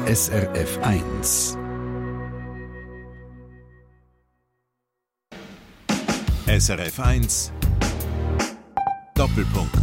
SRF 1. SRF 1 Doppelpunkt.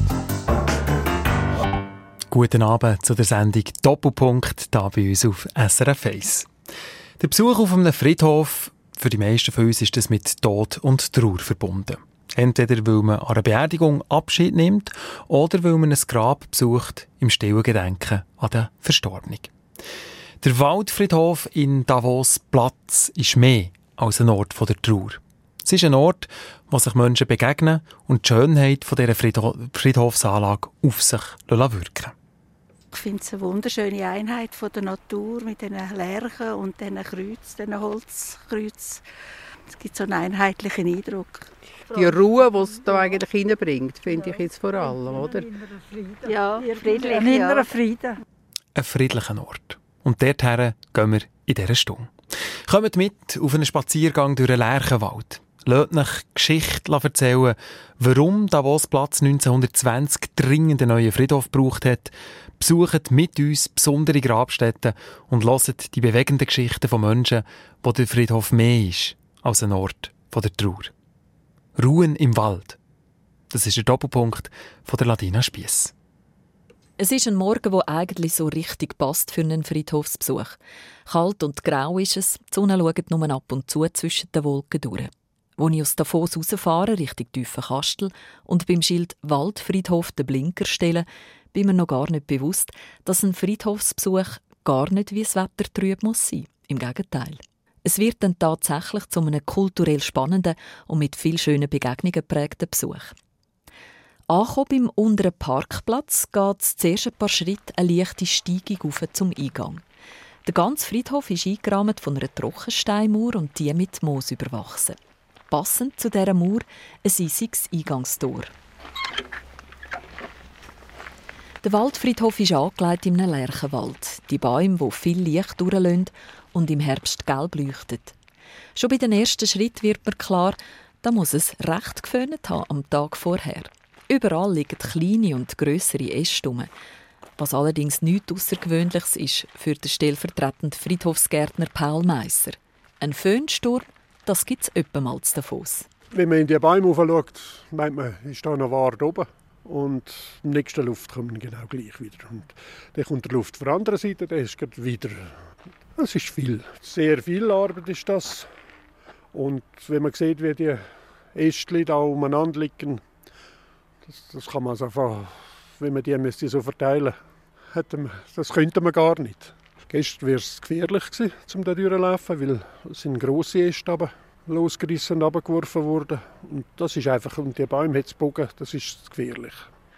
Guten Abend zu der Sendung Doppelpunkt hier bei uns auf SRF 1. Der Besuch auf einem Friedhof, für die meisten von uns ist das mit Tod und Trauer verbunden. Entweder weil man an einer Beerdigung Abschied nimmt oder weil man ein Grab besucht im stillen Gedenken an den Verstorbenen. Der Waldfriedhof in Davos-Platz ist mehr als ein Ort der Trauer. Es ist ein Ort, wo sich Menschen begegnen und die Schönheit dieser Friedhofsanlage auf sich wirken. Ich finde es eine wunderschöne Einheit von der Natur mit diesen Lärchen und diesen Kreuzen, diesen Holzkreuzen. Es gibt so einen einheitlichen Eindruck. Die Ruhe, die es da eigentlich hineinbringt, finde ich jetzt vor allem, oder? Ja, friedlich. Ein innerer Frieden. Ein friedlicher Ort. Und dorthin gehen wir in dieser Stunde. Kommt mit auf einen Spaziergang durch den Lärchenwald. Lasst euch Geschichte erzählen, warum Davos-Platz 1920 dringend einen neuen Friedhof gebraucht hat. Besucht mit uns besondere Grabstätten und hört die bewegenden Geschichten von Menschen, wo der Friedhof mehr ist als ein Ort der Trauer. Ruhen im Wald. Das ist der Doppelpunkt von der Ladina Spiess. Es ist ein Morgen, der eigentlich so richtig passt für einen Friedhofsbesuch. Kalt und grau ist es, die Sonne schaut nur ab und zu zwischen den Wolken durch. Als ich aus Davos rausfahre, Richtung tiefen Kastel, und beim Schild «Waldfriedhof» den Blinker stelle, bin mir noch gar nicht bewusst, dass ein Friedhofsbesuch gar nicht wie das Wetter trüb muss sein. Im Gegenteil. Es wird dann tatsächlich zu einem kulturell spannenden und mit viel schönen Begegnungen geprägten Besuch. Angekommen beim unteren Parkplatz geht es zuerst ein paar Schritte eine leichte Steigung auf zum Eingang. Der ganze Friedhof ist eingerahmt von einer Trockensteinmauer und die mit Moos überwachsen. Passend zu dieser Mauer ein eisiges Eingangstor. Der Waldfriedhof ist angelegt in einem Lärchenwald. Die Bäume, die viel Licht durchlassen und im Herbst gelb leuchten. Schon bei den ersten Schritten wird mir klar, da muss es recht geföhnt haben am Tag vorher. Überall liegen kleine und grössere Äste rum. Was allerdings nichts Außergewöhnliches ist für den stellvertretenden Friedhofsgärtner Paul Meisser. Ein Föhnsturm, das gibt es öppe mal zu Davos. Wenn man in die Bäume raufschaut, meint man, ist da noch Wart oben. Und im nächsten Luft kommt man genau gleich wieder. Und dann kommt die Luft von der anderen Seite, dann ist es wieder. Das ist viel. Sehr viel Arbeit ist das. Und wenn man sieht, wie die Ästchen da umeinander liegen, das kann man einfach, wenn man die müsste so verteilen müsste, das könnte man gar nicht. Gestern wäre es gefährlich gewesen, um da durchzulaufen, weil es sind grosse Äste losgerissen und abgeworfen worden. Und das ist einfach, und die Bäume hat es gebogen, das ist gefährlich.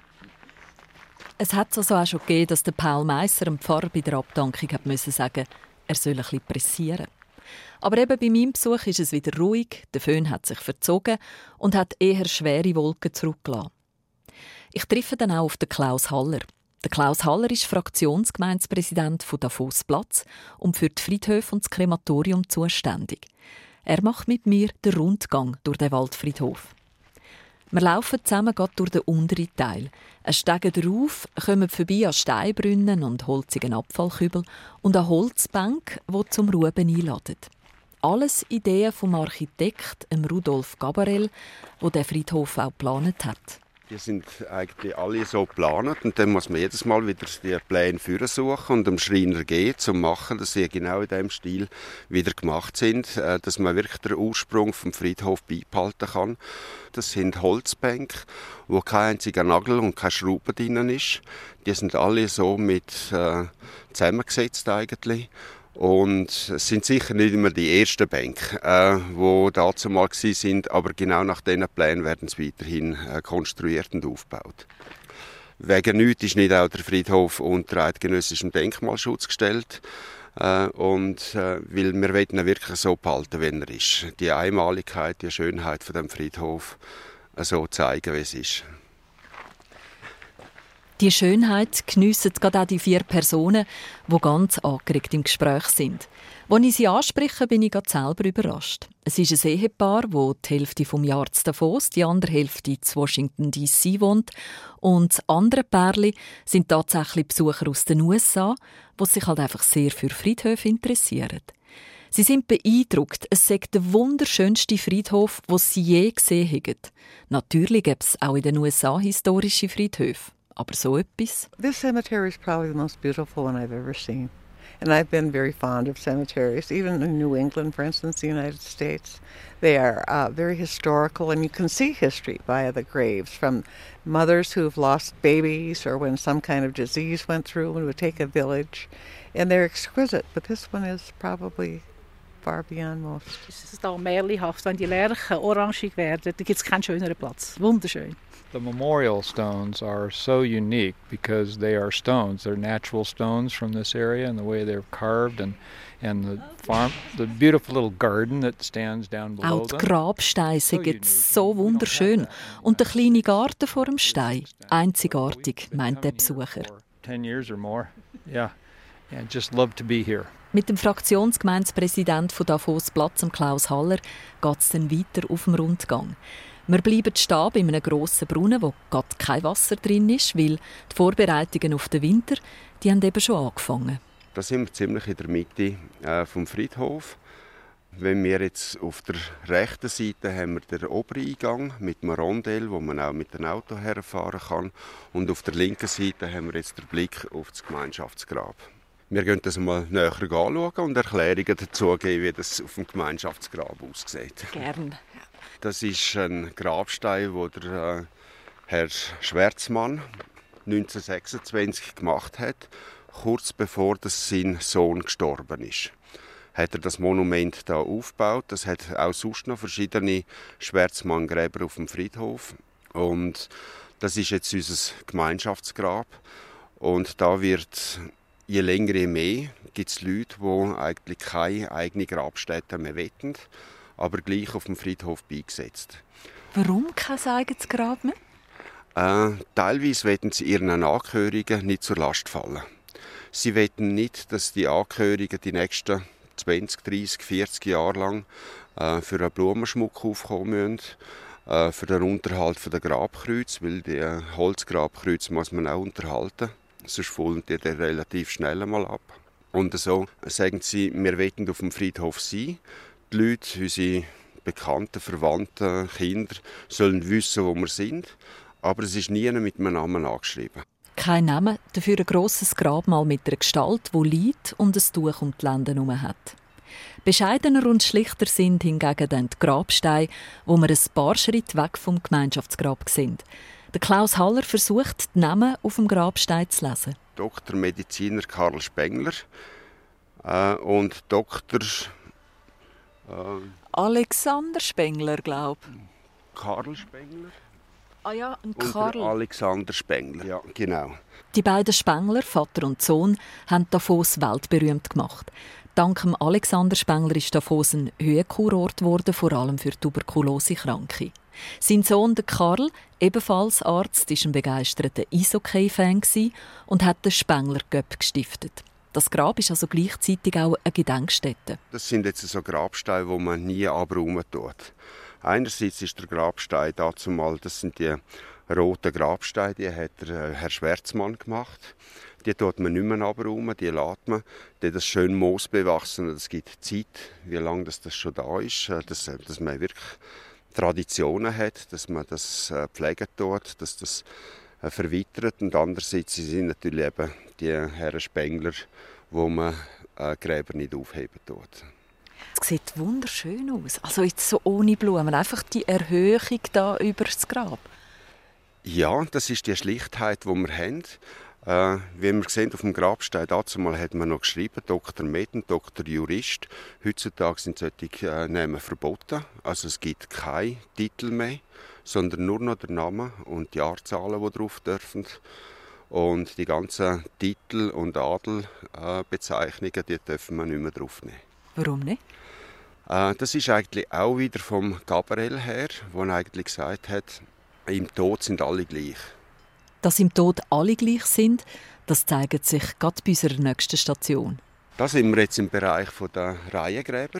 Es hat es also auch schon gegeben, dass der Paul Meisser dem Pfarrer bei der Abdankung hat müssen sagen, er soll ein bisschen pressieren. Aber eben bei meinem Besuch ist es wieder ruhig, der Föhn hat sich verzogen und hat eher schwere Wolken zurückgelassen. Ich treffe dann auch auf den Klaus Haller. Der Klaus Haller ist Fraktionsgemeinspräsident von Davos-Platz und für die Friedhöfe und das Krematorium zuständig. Er macht mit mir den Rundgang durch den Waldfriedhof. Wir laufen zusammen durch den unteren Teil. Steigen drauf, kommen vorbei an Steinbrunnen und holzigen Abfallkübel und an Holzbänke, die zum Ruhen einladen. Alles Ideen vom Architekt Rudolf Gabarel, der den Friedhof auch geplant hat. Die sind eigentlich alle so geplant und dann muss man jedes Mal wieder die Pläne suchen und dem Schreiner gehen, um zu machen, dass sie genau in diesem Stil wieder gemacht sind, dass man wirklich den Ursprung vom Friedhof beibehalten kann. Das sind Holzbänke, wo kein einziger Nagel und keine Schraube drin ist. Die sind alle so mit zusammengesetzt eigentlich. Und es sind sicher nicht immer die ersten Bänke, die dazu mal waren, aber genau nach diesen Plänen werden sie weiterhin konstruiert und aufgebaut. Wegen nichts ist nicht auch der Friedhof unter eidgenössischem Denkmalschutz gestellt. Weil wir wollen ihn wirklich so behalten, wie er ist. Die Einmaligkeit, die Schönheit von dem Friedhof so zeigen, wie es ist. Die Schönheit geniessen gerade auch die 4 Personen, die ganz angeregt im Gespräch sind. Als ich sie anspreche, bin ich gerade selber überrascht. Es ist ein Ehepaar, das die Hälfte des Jahres in Davos, die andere Hälfte in Washington D.C. wohnt. Und das andere Pärchen sind tatsächlich Besucher aus den USA, die sich halt einfach sehr für Friedhöfe interessieren. Sie sind beeindruckt. Es sei der wunderschönste Friedhof, den sie je gesehen haben. Natürlich gibt es auch in den USA historische Friedhöfe. Aber so etwas? This cemetery is probably the most beautiful one I've ever seen. And I've been very fond of cemeteries, even in New England, for instance, the United States. They are very historical, and you can see history via the graves, from mothers who've lost babies or when some kind of disease went through and would take a village. And they're exquisite, but this one is probably far beyond most. Es ist da märchenhaft, wenn die Lerchen orangig werden, dann gibt es keinen schöneren Platz. Wunderschön. The memorial stones are so unique because they are stones. They're natural stones from this area and the way they're carved and the beautiful little garden that stands down below them. Auch die them. Grabsteine sind so wunderschön. Und der kleine Garten vor dem Stein, einzigartig, meint der Besucher. 10 years or more. Yeah, just love to be here. Mit dem Fraktionsgemeinspräsident von Davos Platz, Klaus Haller, geht es dann weiter auf dem Rundgang. Wir bleiben stehen bei einem grossen Brunnen, wo gerade kein Wasser drin ist, weil die Vorbereitungen auf den Winter, die haben eben schon angefangen. Da sind wir ziemlich in der Mitte vom Friedhof. Wenn wir jetzt auf der rechten Seite haben wir den Obereingang mit einem Rondell, wo man auch mit dem Auto herfahren kann. Und auf der linken Seite haben wir jetzt den Blick auf das Gemeinschaftsgrab. Wir gehen das mal näher anschauen und Erklärungen dazu geben, wie das auf dem Gemeinschaftsgrab aussieht. Gerne. Das ist ein Grabstein, den der Herr Schwärzmann 1926 gemacht hat, kurz bevor sein Sohn gestorben ist. Hat er das Monument hier aufgebaut. Das hat auch sonst noch verschiedene Schwärzmann-Gräber auf dem Friedhof. Und das ist jetzt unser Gemeinschaftsgrab. Und da wird je länger, je mehr gibt es Leute, die eigentlich keine eigene Grabstätte mehr wollen, aber gleich auf dem Friedhof beigesetzt. Warum kein eigenes Grab mehr? Teilweise wollen sie ihren Angehörigen nicht zur Last fallen. Sie wollen nicht, dass die Angehörigen die nächsten 20, 30, 40 Jahre lang für einen Blumenschmuck aufkommen müssen, für den Unterhalt der Grabkreuze, weil die Holzgrabkreuze muss man auch unterhalten, sonst fallen die dann relativ schnell mal ab. Und so sagen sie, wir wollen auf dem Friedhof sein. Die Leute, unsere Bekannten, Verwandten, Kinder, sollen wissen, wo wir sind. Aber es ist nie mit einem Namen angeschrieben. Kein Name, dafür ein grosses Grabmal mit einer Gestalt, die liegt und ein Tuch um die Lenden herum hat. Bescheidener und schlichter sind hingegen dann die Grabsteine, wo wir ein paar Schritte weg vom Gemeinschaftsgrab sind. Der Klaus Haller versucht, die Namen auf dem Grabstein zu lesen. Dr. Mediziner Karl Spengler und Dr. Alexander Spengler, glaube ich. Karl Spengler? Ah ja, ein und Karl. Alexander Spengler, ja, genau. Die beiden Spengler, Vater und Sohn, haben Davos weltberühmt gemacht. Dank dem Alexander Spengler ist Davos ein Höhenkurort geworden, vor allem für Tuberkulosekranke. Sein Sohn, der Karl, ebenfalls Arzt, war ein begeisterter Eishockey-Fan und hat den Spengler Cup gestiftet. Das Grab ist also gleichzeitig auch eine Gedenkstätte. Das sind jetzt so Grabsteine, die man nie abräumen tut. Einerseits ist der Grabstein dazumal, das sind die roten Grabsteine, die hat der Herr Schwärzmann gemacht. Die tut man nicht mehr abräumen, die lässt man. Das schön Moos bewachsen, das gibt Zeit, wie lange das schon da ist, dass man wirklich Traditionen hat, dass man das pflegen tut, dass das verwittert. Und andererseits sind natürlich eben die Herren Spengler, wo man Gräber nicht aufheben tut. Es sieht wunderschön aus. Also jetzt so ohne Blumen, einfach die Erhöhung da über das Grab. Ja, das ist die Schlichtheit, die wir haben. Wie wir sehen auf dem Grabstein, dazu mal hat man noch geschrieben, Dr. Med und Dr. Jurist. Heutzutage sind solche Namen verboten. Also es gibt keinen Titel mehr, sondern nur noch der Name und die Jahrzahlen, die drauf dürfen. Und die ganzen Titel und Adelbezeichnungen, die dürfen wir nicht mehr draufnehmen. Warum nicht? Das ist eigentlich auch wieder vom Gabriel her, der eigentlich gesagt hat, im Tod sind alle gleich. Dass im Tod alle gleich sind, das zeigt sich gerade bei unserer nächsten Station. Da sind wir jetzt im Bereich der Reihengräber,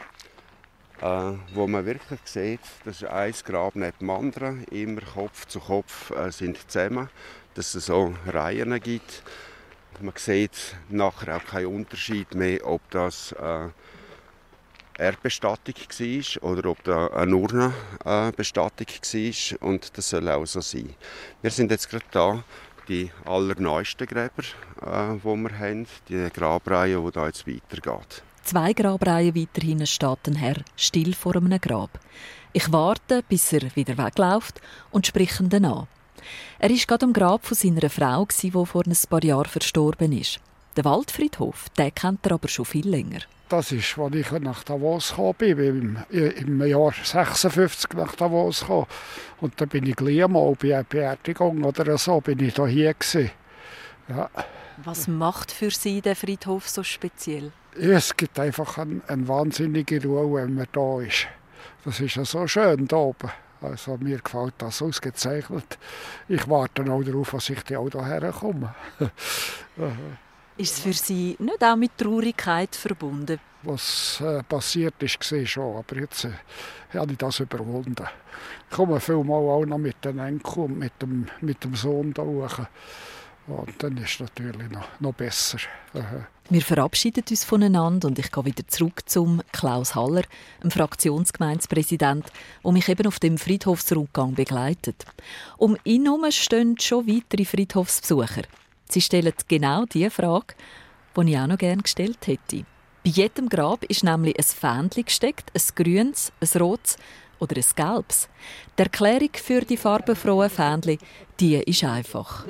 wo man wirklich sieht, dass ein Grab neben dem anderen, immer Kopf zu Kopf sind zusammen, dass es so Reihen gibt. Man sieht nachher auch keinen Unterschied mehr, ob das Erdbestattung war oder ob da eine Urnenbestattung war. Und das soll auch so sein. Wir sind jetzt gerade da, die allerneuesten Gräber, die wir haben, die Grabreihe, die da jetzt weitergeht. 2 Grabreihen weiter hinten steht ein Herr still vor einem Grab. Ich warte, bis er wieder wegläuft und spreche ihn an. Er war gerade am Grab von seiner Frau, die vor ein paar Jahren verstorben ist. Den Waldfriedhof, den kennt er aber schon viel länger. Das ist, als ich nach Davos gekommen bin, im Jahr 56 nach Davos gekommen. Und dann bin ich gleich mal bei einer Beerdigung oder so, bin ich hier gewesen. Ja. Was macht für Sie der Friedhof so speziell? Es gibt einfach eine wahnsinnige Ruhe, wenn man da ist. Das ist ja so schön hier oben. Also mir gefällt das ausgezeichnet. Ich warte auch darauf, dass ich auch hierher komme. Ist es für Sie nicht auch mit Traurigkeit verbunden? Was passiert ist, war schon. Aber jetzt habe ich das überwunden. Ich komme vielmal auch noch mit den Enkeln und mit dem Sohn da hoch. Und dann ist es natürlich noch besser. Wir verabschieden uns voneinander und ich gehe wieder zurück zum Klaus Haller, dem Fraktionsgemeinspräsident, der mich eben auf dem Friedhofsrundgang begleitet. Um ihn herum stehen schon weitere Friedhofsbesucher. Sie stellen genau die Frage, die ich auch noch gerne gestellt hätte. Bei jedem Grab ist nämlich ein Fähnchen gesteckt, ein grünes, ein rotes oder ein gelbes. Die Erklärung für die farbenfrohen Fähnchen, die ist einfach.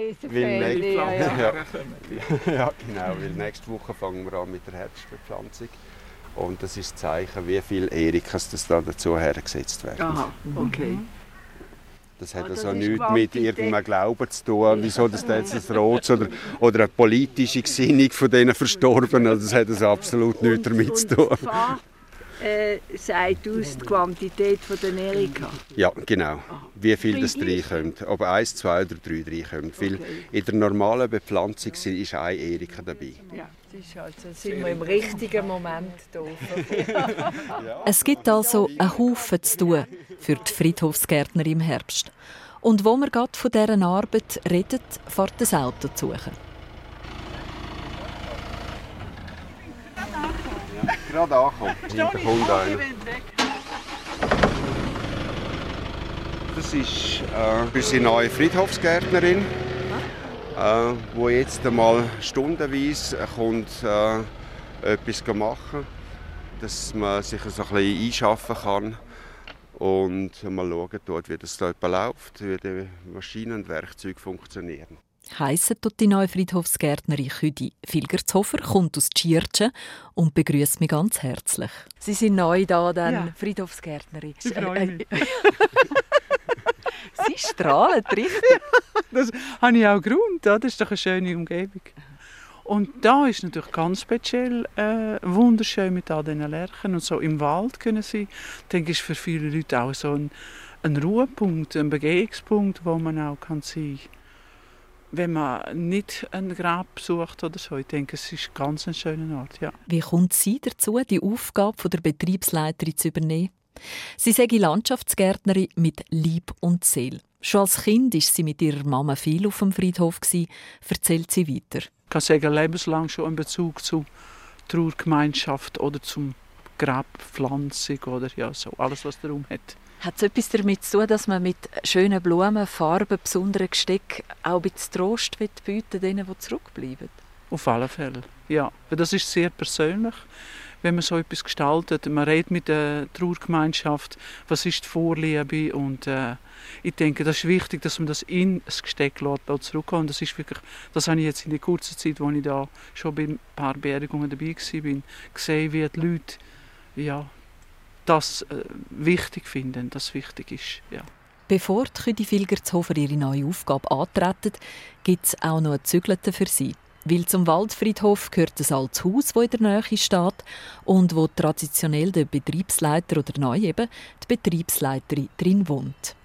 Ja, genau, weil nächste Woche fangen wir an mit der Herbstbepflanzung. Und das ist das Zeichen, wie viele Erikas das da dazu hergesetzt werden. Aha, okay. Das hat also nichts mit irgendeinem Glauben zu tun, wieso das jetzt ein rotes oder eine politische Gesinnung von diesen Verstorbenen. Also das hat also absolut nichts damit zu tun. Sagt aus die Quantität der Erika? Ja, genau. Wie viel das reinkommt. Ob 1, 2 oder 3 reinkommt. Weil in der normalen Bepflanzung ist eine Erika dabei. Ja, das ist also, sind wir im richtigen Moment da. Es gibt also einen Haufen zu tun für die Friedhofsgärtner im Herbst. Und wo wir gerade von dieser Arbeit reden, fährt das Auto zu suchen. Gerade angekommen. Hinter kommt einer. Das ist unsere neue Friedhofsgärtnerin, die jetzt einmal stundenweise kommt, etwas machen, dass man sich so ein bisschen einschaffen kann und mal schauen dort, wie das da läuft, wie die Maschinen und Werkzeuge funktionieren. Heisset dort die neue Friedhofsgärtnerin Chüdi Filgerzhofer, kommt aus Tschirtschen und begrüßt mich ganz herzlich. Sie sind neu da, dann ja. Friedhofsgärtnerin. Ich freue mich. Sie strahlen, richtig? Ja, das habe ich auch Grund. Das ist doch eine schöne Umgebung. Und da ist natürlich ganz speziell wunderschön mit all diesen Lärchen und so im Wald können sie. Ich denke, ist für viele Leute auch so ein Ruhepunkt, ein Begegnungspunkt, wo man auch kann sein. Wenn man nicht ein Grab besucht oder so. Ich denke, es ist ganz ein schöner Ort, ja. Wie kommt sie dazu, die Aufgabe der Betriebsleiterin zu übernehmen? Sie sei Landschaftsgärtnerin mit Leib und Seele. Schon als Kind war sie mit ihrer Mama viel auf dem Friedhof, erzählt sie weiter. Ich kann sagen, lebenslang schon einen Bezug zur Trauergemeinschaft oder zum Grabpflanzung oder ja, so alles, was darum hat. Hat es etwas damit zu tun, dass man mit schönen Blumen, Farben, besonderen Gesteck auch ein bisschen Trost bieten denen, die zurückbleiben? Auf alle Fälle, ja. Das ist sehr persönlich, wenn man so etwas gestaltet. Man redet mit der Trauergemeinschaft, was ist die Vorliebe und ich denke, das ist wichtig, dass man das in das Gesteck lässt, zurückkommt. Das ist wirklich, das habe ich jetzt in der kurzen Zeit, als ich da schon bei ein paar Beerdigungen dabei war, gesehen, wie die Leute ja, das wichtig finden, das wichtig ist. Ja. Bevor die Chüdi Filgerzhofer ihre neue Aufgabe antreten, gibt es auch noch eine Zügelte für sie. Weil zum Waldfriedhof gehört ein altes Haus, das in der Nähe steht und wo traditionell der Betriebsleiter oder neu eben die Betriebsleiterin drin wohnt.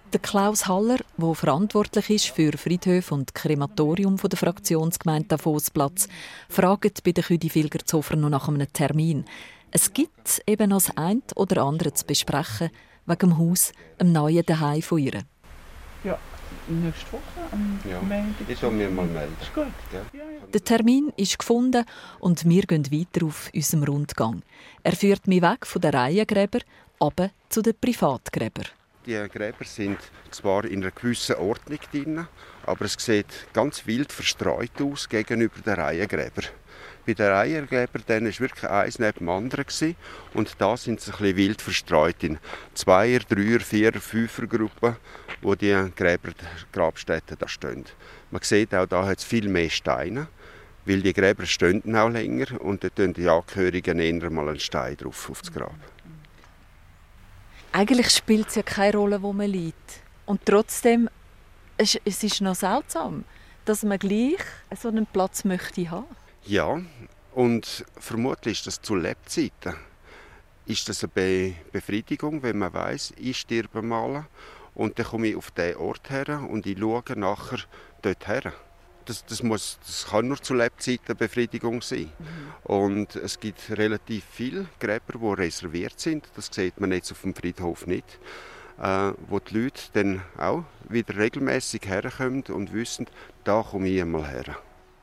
Der Klaus Haller, der verantwortlich ist für Friedhöfe und Krematorium der Fraktionsgemeinde Davosplatz, fragt bei den Chüdi-Vilgertshofer noch nach einem Termin. Es gibt eben noch das eine oder andere zu besprechen wegen dem Haus, einem neuen Zuhause von ihr. Ja, nächste Woche am Montag. Ich soll mir mal melden. Ist gut. Ja. Der Termin ist gefunden und wir gehen weiter auf unserem Rundgang. Er führt mich weg von den Reihengräbern, aber zu den Privatgräbern. Die Gräber sind zwar in einer gewissen Ordnung drin, aber es sieht ganz wild verstreut aus gegenüber den Reihengräbern. Bei den Reihengräbern war wirklich eins neben dem anderen und da sind sie ein bisschen wild verstreut in 2er, 3er, 4er, 5er Gruppen, wo die Grabstätten da stehen. Man sieht auch, da hat es viel mehr Steine, weil die Gräber stehen auch länger und da tun die Angehörigen eher mal einen Stein drauf auf das Grab. Eigentlich spielt es ja keine Rolle, wo man liegt. Und trotzdem, es ist noch seltsam, dass man gleich so einen Platz möchte haben. Ja, und vermutlich ist das zu Lebzeiten. Ist das eine Befriedigung, wenn man weiss, ich sterbe mal und dann komme ich auf diesen Ort her und ich schaue nachher dort her. Das kann nur zu Lebzeiten eine Befriedigung sein. Und es gibt relativ viele Gräber, die reserviert sind. Das sieht man jetzt auf dem Friedhof nicht. Wo die Leute dann auch wieder regelmäßig herkommen und wissen, da komme ich einmal her.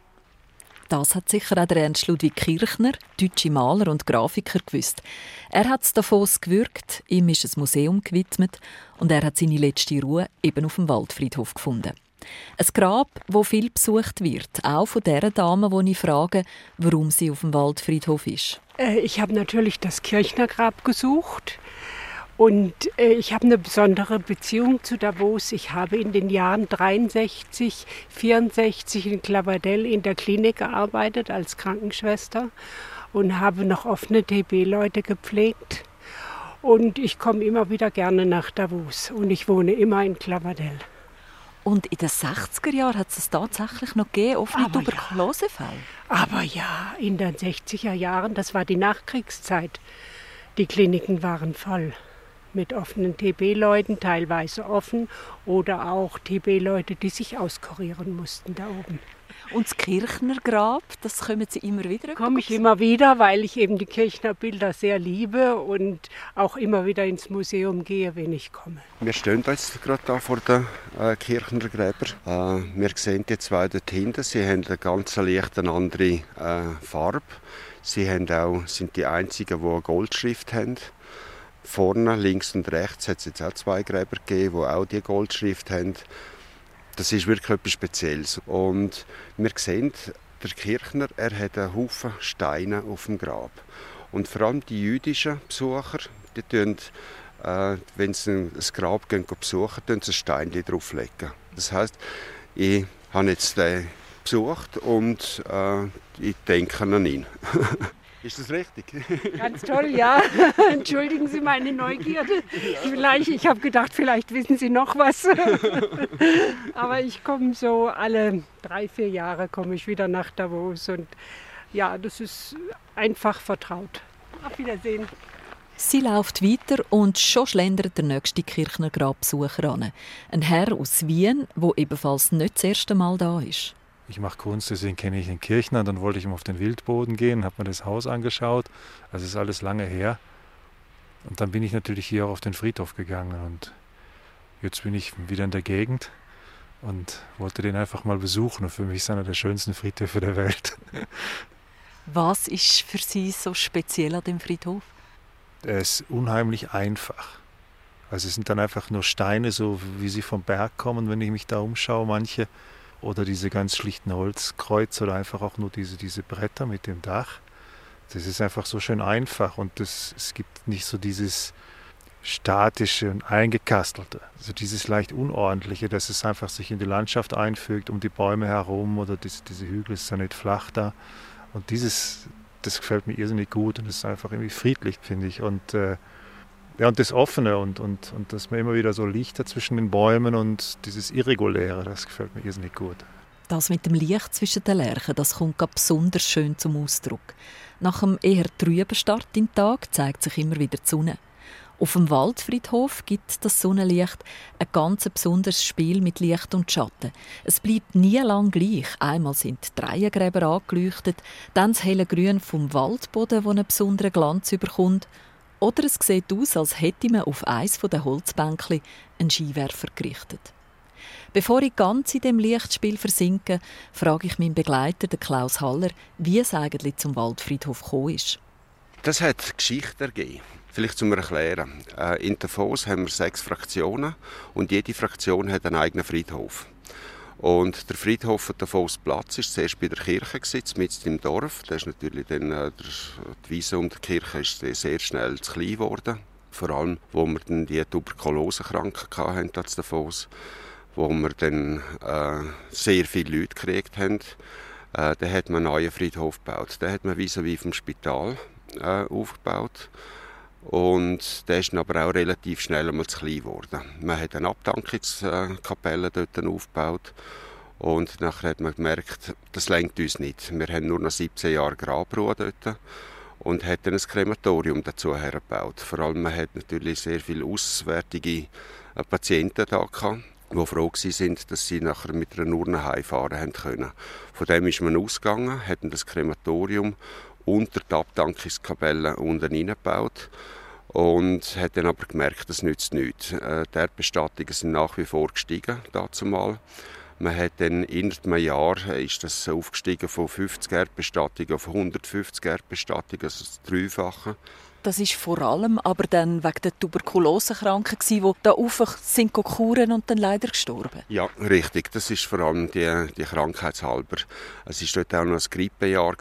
Das hat sicher auch der Ernst Ludwig Kirchner, deutscher Maler und Grafiker, gewusst. Er hat es Davos gewürgt, ihm ist ein Museum gewidmet und er hat seine letzte Ruhe eben auf dem Waldfriedhof gefunden. Ein Grab, das viel besucht wird, auch von der Dame, die ich frage, warum sie auf dem Waldfriedhof ist. Ich habe natürlich das Kirchner Grab gesucht und ich habe eine besondere Beziehung zu Davos. Ich habe in den Jahren 63, 64 in Clavardel in der Klinik gearbeitet als Krankenschwester und habe noch offene TB-Leute gepflegt. Und ich komme immer wieder gerne nach Davos und ich wohne immer in Clavardel. Und in den 60er Jahren hat es tatsächlich noch gegeben, offene Tuberkulosefälle? Aber ja, in den 60er Jahren, das war die Nachkriegszeit. Die Kliniken waren voll mit offenen TB-Leuten, teilweise offen, oder auch TB-Leute, die sich auskurieren mussten da oben. Und das Kirchner Grab, das kommen Sie immer wieder? Komme ich immer wieder, weil ich eben die Kirchner Bilder sehr liebe und auch immer wieder ins Museum gehe, wenn ich komme. Wir stehen jetzt gerade da vor den Kirchner Gräbern. Wir sehen die zwei dort hinten. Sie haben eine ganz leicht andere Farbe. Sie sind die einzigen, die eine Goldschrift haben. Vorne, links und rechts hat es jetzt auch zwei Gräber gegeben, die auch die Goldschrift haben. Das ist wirklich etwas Spezielles. Und wir sehen, der Kirchner, er hat einen Haufen Steine auf dem Grab. Und vor allem die jüdischen Besucher, die tun, wenn sie ein Grab besuchen, tun sie ein Steinchen drauflegen. Das heisst, ich habe jetzt den besucht und ich denke an ihn. Ist das richtig? Ganz toll, ja. Entschuldigen Sie meine Neugierde. Ich habe gedacht, vielleicht wissen Sie noch was. Aber ich komme so alle 3-4 Jahre komme ich wieder nach Davos. Und ja, das ist einfach vertraut. Auf Wiedersehen. Sie läuft weiter und schon schlendert der nächste Kirchner Grabbesucher an. Ein Herr aus Wien, der ebenfalls nicht das erste Mal da ist. Ich mache Kunst, deswegen kenne ich den Kirchner. Dann wollte ich ihm auf den Wildboden gehen, habe mir das Haus angeschaut. Also ist alles lange her. Und dann bin ich natürlich hier auch auf den Friedhof gegangen. Und jetzt bin ich wieder in der Gegend und wollte den einfach mal besuchen. Und für mich ist einer der schönsten Friedhöfe der Welt. Was ist für Sie so speziell an dem Friedhof? Er ist unheimlich einfach. Also es sind dann einfach nur Steine, so wie sie vom Berg kommen, wenn ich mich da umschaue, manche. Oder diese ganz schlichten Holzkreuze oder einfach auch nur diese Bretter mit dem Dach. Das ist einfach so schön einfach und es gibt nicht so dieses statische und eingekastelte, also dieses leicht unordentliche, dass es einfach sich in die Landschaft einfügt, um die Bäume herum oder diese Hügel ist ja nicht flach da. Und das gefällt mir irrsinnig gut und es ist einfach irgendwie friedlich, finde ich. Und und das Offene und dass man immer wieder so Licht zwischen den Bäumen und dieses Irreguläre, das gefällt mir irrsinnig gut. Das mit dem Licht zwischen den Lärchen, das kommt besonders schön zum Ausdruck. Nach einem eher trüben Start in den Tag zeigt sich immer wieder die Sonne. Auf dem Waldfriedhof gibt das Sonnenlicht ein ganz besonderes Spiel mit Licht und Schatten. Es bleibt nie lang gleich. Einmal sind die Reihengräber angeleuchtet, dann das helle Grün vom Waldboden, das einen besonderen Glanz bekommt. Oder es sieht aus, als hätte man auf eines der Holzbänkchen einen Skiwerfer gerichtet. Bevor ich ganz in dem Lichtspiel versinke, frage ich meinen Begleiter, den Klaus Haller, wie es eigentlich zum Waldfriedhof gekommen ist. Das hat Geschichte ergeben. Vielleicht zum Erklären. In Davos haben wir 6 Fraktionen und jede Fraktion hat einen eigenen Friedhof. Und der Friedhof von Davos-Platz war zuerst bei der Kirche, mitten im Dorf. Da ist natürlich dann, die Wiese um die Kirche ist sehr schnell zu klein geworden. Vor allem, wo wir dann die Tuberkulosekranken hatten in Davos, wo wir dann sehr viele Leute gekriegt haben. Da hat man einen neuen Friedhof gebaut. Den hat man vis-à-vis vom Spital aufgebaut. Und der ist aber auch relativ schnell einmal zu klein geworden. Man hat eine Abdankungskapelle dort aufgebaut und nachher hat man gemerkt, das reicht uns nicht. Wir haben nur noch 17 Jahre Grabruhe dort und hat dann ein Krematorium dazu hergebaut. Vor allem man hat natürlich sehr viele auswärtige Patienten da gehabt, die froh waren, dass sie nachher mit einer Urne heimfahren können. Von dem ist man ausgegangen, hat das Krematorium unter die Abdankungskapelle unten reingebaut und hat dann aber gemerkt, das nützt nichts. Die Erdbestattungen sind nach wie vor gestiegen, dazumal. Man hat dann in einem Jahr ist das aufgestiegen von 50 Erdbestattungen auf 150 Erdbestattungen, also das Dreifache. Das ist vor allem aber dann wegen der Tuberkulosekranken, die da rauf sind kuren und dann leider gestorben. Ja, richtig. Das ist vor allem die krankheitshalber. Es war dort auch noch ein Grippejahr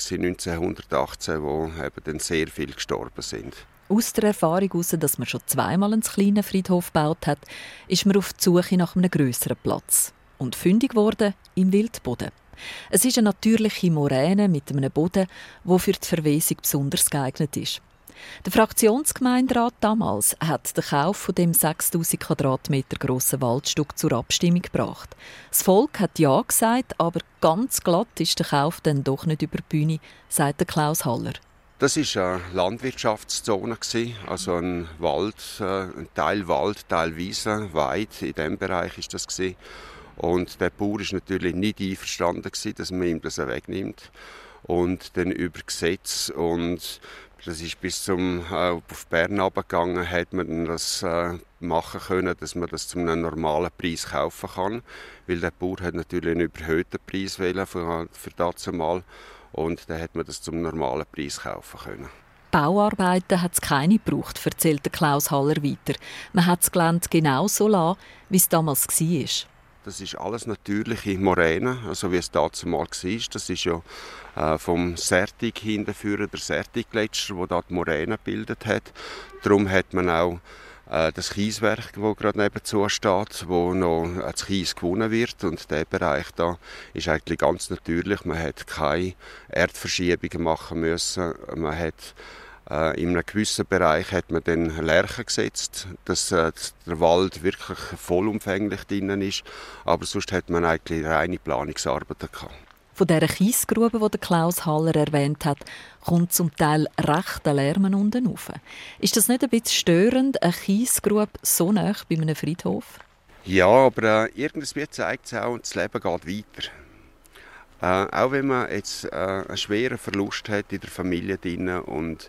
1918, wo eben dann sehr viele gestorben sind. Aus der Erfahrung heraus, dass man schon zweimal einen kleinen Friedhof gebaut hat, ist man auf die Suche nach einem grösseren Platz. Und fündig wurde im Wildboden. Es ist eine natürliche Moräne mit einem Boden, der für die Verwesung besonders geeignet ist. Der Fraktionsgemeinderat damals hat den Kauf von dem 6000 Quadratmeter grossen Waldstück zur Abstimmung gebracht. Das Volk hat ja gesagt, aber ganz glatt ist der Kauf dann doch nicht über die Bühne, sagt Klaus Haller. Das war eine Landwirtschaftszone, also ein Wald, ein Teil Wald, Teil Wiese, Weide, in diesem Bereich war das. Und der Bauer war natürlich nicht einverstanden, dass man ihm das wegnimmt. Und dann über Gesetz und das ist bis auf Bern runtergegangen, hat man das machen können, dass man das zu einem normalen Preis kaufen kann. Weil der Bauer hat natürlich einen überhöhten Preis für das Mal und dann hat man das zum normalen Preis kaufen können. Bauarbeiten hat es keine gebraucht, erzählt Klaus Haller weiter. Man hat das Gelände genau so lassen, wie es damals war. Das ist alles natürliche Moräne, also wie es dazu mal war. Das ist ja vom Sertig hinterführen, der Sertiggletscher, der da die Moräne gebildet hat. Darum hat man auch das Kieswerk, das gerade nebenzu steht, wo noch das Kies gewonnen wird. Und dieser Bereich da ist eigentlich ganz natürlich. Man hat keine Erdverschiebungen machen müssen. Man hat in einem gewissen Bereich hat man dann Lärchen gesetzt, dass der Wald wirklich vollumfänglich drin ist. Aber sonst hat man eigentlich reine Planungsarbeiten gehabt. Von dieser Kiesgrube, die Klaus Haller erwähnt hat, kommt zum Teil recht der Lärm unten rauf. Ist das nicht ein bisschen störend, eine Kiesgrube so nah bei einem Friedhof? Ja, aber irgendwie zeigt es auch, das Leben geht weiter. Auch wenn man jetzt einen schweren Verlust hat in der Familie drin und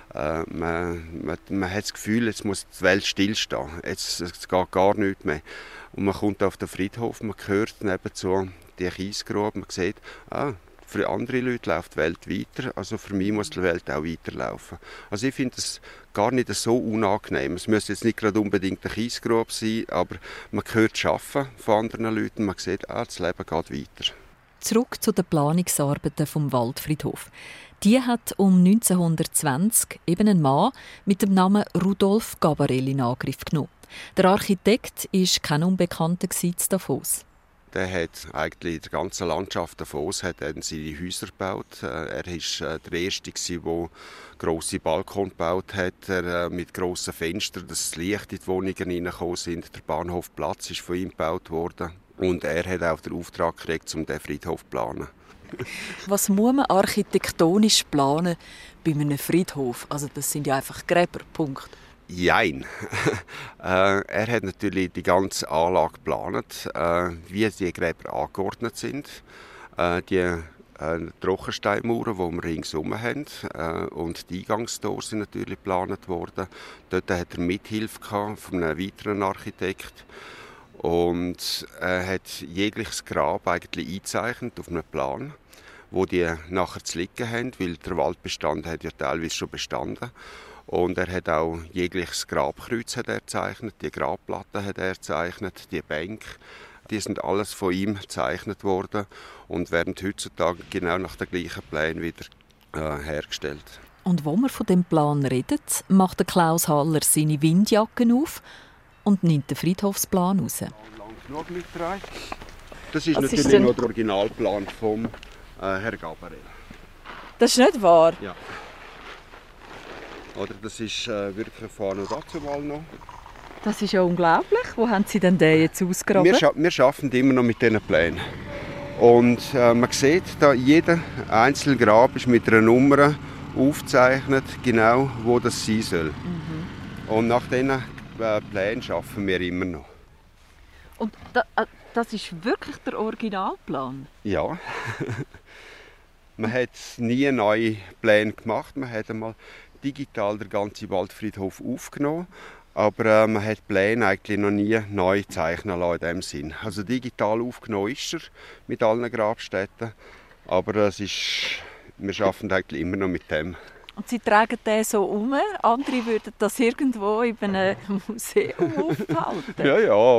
man hat das Gefühl, jetzt muss die Welt stillstehen, es geht gar nichts mehr. Und man kommt auf den Friedhof, man hört nebenzu die Kiesgrube, man sieht, für andere Leute läuft die Welt weiter, also für mich muss die Welt auch weiterlaufen. Also ich finde es gar nicht so unangenehm. Es müsste jetzt nicht gerade unbedingt eine Kiesgrube sein, aber man hört das Arbeiten von anderen Leuten, man sieht, das Leben geht weiter. Zurück zu den Planungsarbeiten vom Waldfriedhof. Die hat um 1920 eben ein Mann mit dem Namen Rudolf Gabarel in Angriff genommen. Der Architekt war kein Unbekannter in Davos. Der hat eigentlich in der ganzen Landschaft Davos seine Häuser gebaut. Er war der Erste, der grosse Balkone gebaut hat, mit grossen Fenstern, dass das Licht in die Wohnungen hineingekommen sind. Der Bahnhofplatz ist von ihm gebaut worden. Und er hat auch den Auftrag gekriegt, um diesen Friedhof zu planen. Was muss man architektonisch planen bei einem Friedhof? Also das sind ja einfach Gräber, Punkt. Jein. Er hat natürlich die ganze Anlage geplant, wie die Gräber angeordnet sind. Die Trockensteinmauern, die wir ringsum haben, und die Eingangstore sind natürlich geplant worden. Dort hat er Mithilfe von einem weiteren Architekt. Und er hat jegliches Grab eigentlich eingezeichnet auf einem Plan, wo die nachher zu liegen haben, weil der Waldbestand hat ja teilweise schon bestanden. Und er hat auch jegliches Grabkreuz hat er gezeichnet, die Grabplatten hat er gezeichnet, die Bänke. Die sind alles von ihm gezeichnet worden und werden heutzutage genau nach den gleichen Plänen wieder hergestellt. Und wo wir von dem Plan reden, macht der Klaus Haller seine Windjacke auf und nimmt den Friedhofsplan raus. Das ist natürlich noch der Originalplan vom Herrn Gabarel. Das ist nicht wahr? Ja. Oder das ist wirklich von dazu mal noch. Das ist ja unglaublich. Wo haben Sie denn den jetzt ausgegraben? Wir arbeiten immer noch mit diesen Plänen. Und man sieht, da jeder einzelne Grab ist mit einer Nummer aufgezeichnet, genau wo das sein soll. Und nach diesen Plänen arbeiten wir immer noch. Und das ist wirklich der Originalplan? Ja. Man hat nie neue Pläne gemacht. Man hat einmal digital den ganzen Waldfriedhof aufgenommen. Aber man hat die Pläne eigentlich noch nie neu zeichnen lassen in dem Sinn. Also digital aufgenommen ist er mit allen Grabstätten. Aber wir arbeiten eigentlich immer noch mit dem. Und Sie tragen den so um? Andere würden das irgendwo in einem Museum aufhalten. Ja,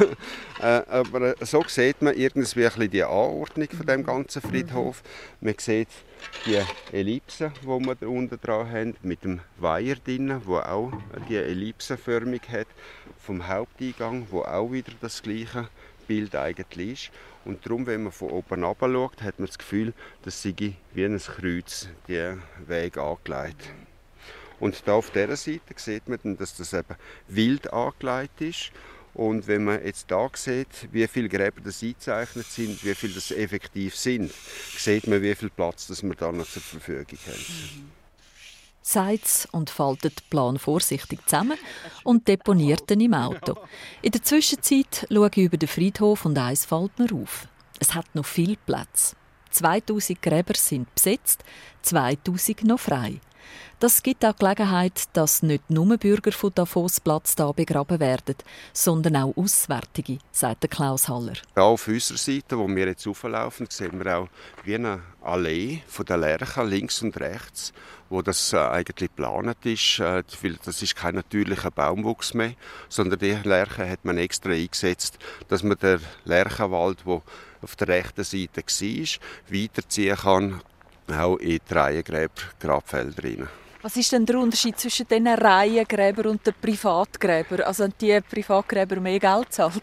aber so sieht man irgendwie ein bisschen die Anordnung von dem ganzen Friedhof. Man sieht die Ellipse, die wir da unten dran haben, mit dem Weiher drin, wo auch die ellipsenförmig hat, vom Haupteingang, wo auch wieder das gleiche Bild eigentlich ist. Und darum, wenn man von oben herab schaut, hat man das Gefühl, dass sei wie ein Kreuz die Weg angelegt. Und da auf dieser Seite sieht man dann, dass das eben wild angelegt ist. Und wenn man jetzt da sieht, wie viele Gräber das eingezeichnet sind, wie viele das effektiv sind, sieht man, wie viel Platz das wir da noch zur Verfügung haben. Sagt und faltet den Plan vorsichtig zusammen und deponiert ihn im Auto. In der Zwischenzeit schaue ich über den Friedhof und eins fällt mir auf. Es hat noch viel Platz. 2000 Gräber sind besetzt, 2000 noch frei. Das gibt auch Gelegenheit, dass nicht nur Bürger von Davosplatz da begraben werden, sondern auch Auswärtige, sagt der Klaus Haller. Ja, auf unserer Seite, wo wir jetzt rauflaufen, sehen wir auch wie eine Allee von den Lärchen links und rechts, wo das eigentlich geplant ist. Das ist kein natürlicher Baumwuchs mehr, sondern die Lärchen hat man extra eingesetzt, dass man den Lärchenwald, der auf der rechten Seite war, weiterziehen kann, auch in die Reihengräber-Grabfelder rein. Was ist denn der Unterschied zwischen den Reihengräbern und den Privatgräbern? Also haben die Privatgräber mehr Geld zahlen?